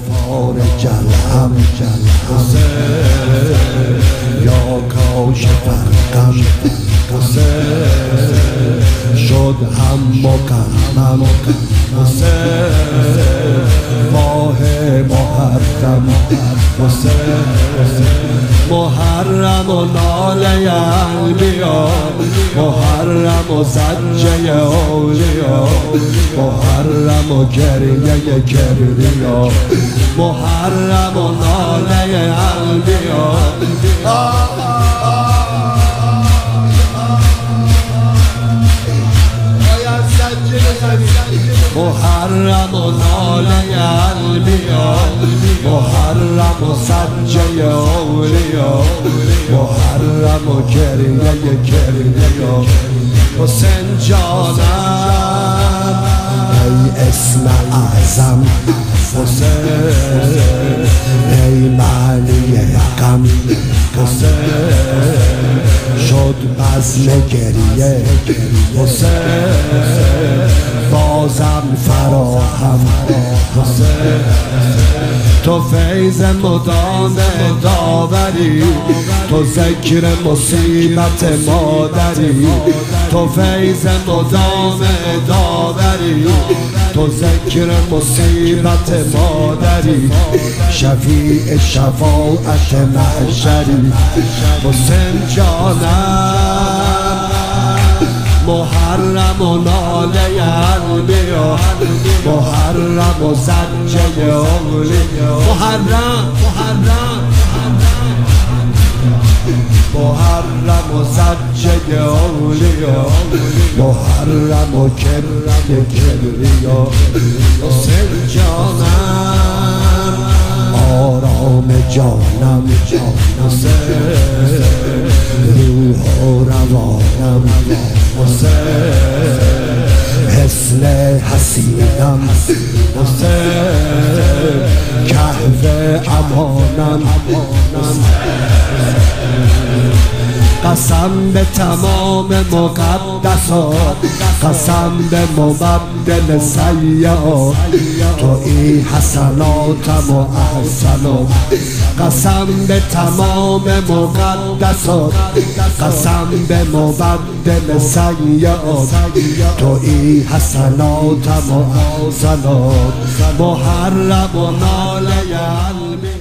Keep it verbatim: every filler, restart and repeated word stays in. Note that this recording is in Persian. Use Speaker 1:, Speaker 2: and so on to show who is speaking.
Speaker 1: فارج الهم حسین یا کاشف الغم حسین شد هم مکمم حسین ماه محرم حسین محرم و ناله انبیا محرم و زجه اولیا محرم و گریه کبریا محرم و ناله انبیا محرم و ناله انبیا محرم و سجه اولیا محرم و گریه کبریا حسین جانم ای اسم اعظم حسین ای معنی غم حسین شد بزم گریه حسین بازم فراهم حسین تو فیض مدام داوری تو ذکر مصیبت مادری تو فیض مدام داوری تو ذکر مصیبت مادری شفیع شفاعت محشری حسین جانم محرم و ناله انبیا محرم و زجه اولیا محرم محرم محرم و زجه اولیا محرم و کبر کبریا حسین جانم آرام جانم حسین روح و روانم حسین حسن حسینم حسین کهف امانم قسم به تمام مقدسات قسم به مبدل سیئات تو ای حسناتم و احسنات قسم به تمام مقدسات قسم به مبدل سیئات تو ای حسناتم و احسنات محرم و ناله